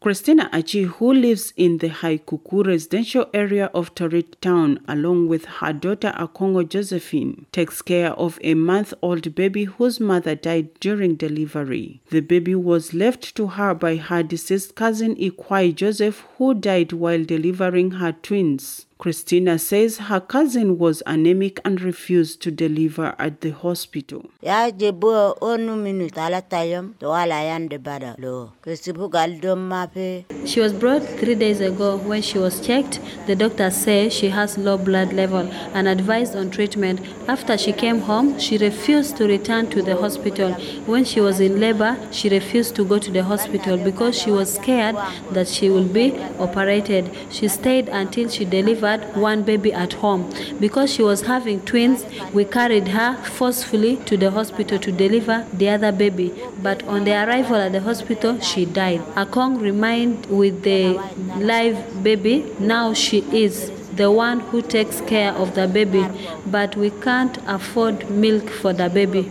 Christina Achi, who lives in the Haikuku residential area of Torit Town, along with her daughter Akongo Josephine, takes care of a month-old baby whose mother died during delivery. The baby was left to her by her deceased cousin Ikwai Joseph, who died while delivering her twins. Christina says her cousin was anemic and refused to deliver at the hospital. She was brought 3 days ago. When she was checked, the doctor said she has low blood level and advised on treatment. After she came home, she refused to return to the hospital. When she was in labor, she refused to go to the hospital because she was scared that she will be operated. She stayed until she delivered one baby at home. Because she was having twins, we carried her forcefully to the hospital to deliver the other baby. But on the arrival at the hospital, she died. Akong remained with the live baby. Now she is the one who takes care of the baby, but we can't afford milk for the baby.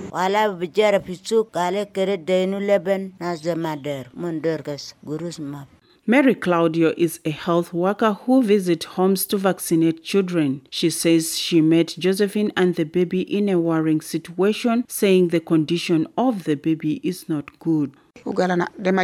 Mary Claudio is a health worker who visits homes to vaccinate children. She says she met Josephine and the baby in a worrying situation, saying the condition of the baby is not good. She told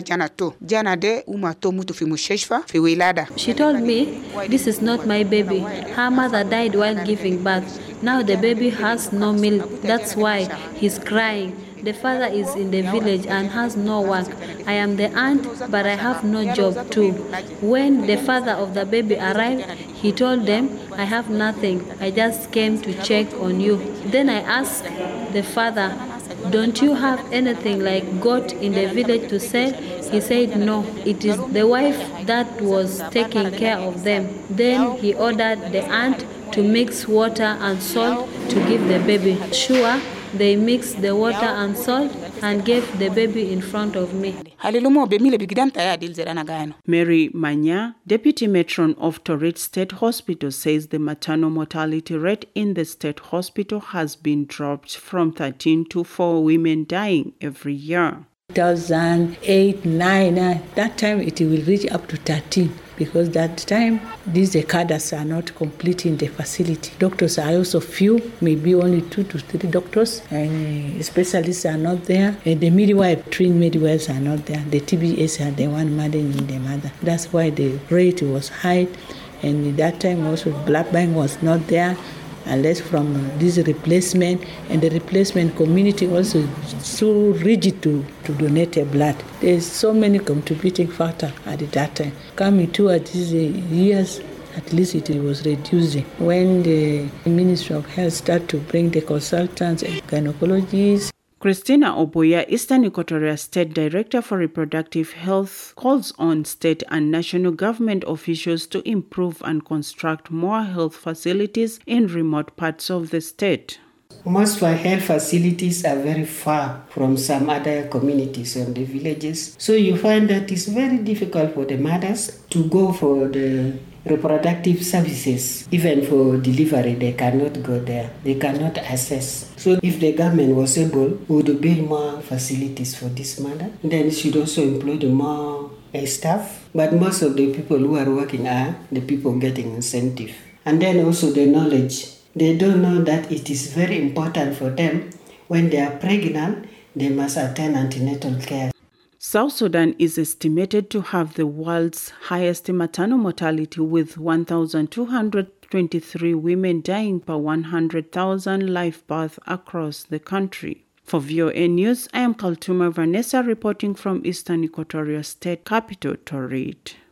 me, "This is not my baby. Her mother died while giving birth. Now the baby has no milk. That's why he's crying. The father is in the village and has no work. I am the aunt, but I have no job too." When the father of the baby arrived, he told them, "I have nothing. I just came to check on you." Then I asked the father, "Don't you have anything like goat in the village to sell?" He said, "No, it is the wife that was taking care of them." Then he ordered the aunt to mix water and salt to give the baby. Sure, they mixed the water and salt and gave the baby in front of me. Mary Manya, deputy matron of Torit State Hospital, says the maternal mortality rate in the state hospital has been dropped from 13 to 4 women dying every year. 2008, 9, that time it will reach up to 13 because that time these cadres are not complete in the facility. Doctors are also few, maybe only 2 to 3 doctors, and specialists are not there, and the midwife, trained midwives are not there. The TBS are the one managing the mother. That's why the rate was high, and at that time also blood bank was not there. Unless from this replacement, and the replacement community also is so rigid to donate a blood. There's so many contributing factors at that time. Coming towards these years, at least it was reducing. When the Ministry of Health started to bring the consultants and gynecologists, Christina Oboya, Eastern Equatoria State Director for Reproductive Health, calls on state and national government officials to improve and construct more health facilities in remote parts of the state. Most of our health facilities are very far from some other communities and the villages. So you find that it's very difficult for the mothers to go for the reproductive services. Even for delivery, they cannot go there. They cannot access. So if the government was able, would build more facilities for this mother, then it should also employ more staff. But most of the people who are working are the people getting incentive. And then also the knowledge. They don't know that it is very important for them when they are pregnant, they must attend antenatal care. South Sudan is estimated to have the world's highest maternal mortality, with 1,223 women dying per 100,000 live births across the country. For VOA News, I am Kaltuma Vanessa reporting from Eastern Equatoria State capital, Torit.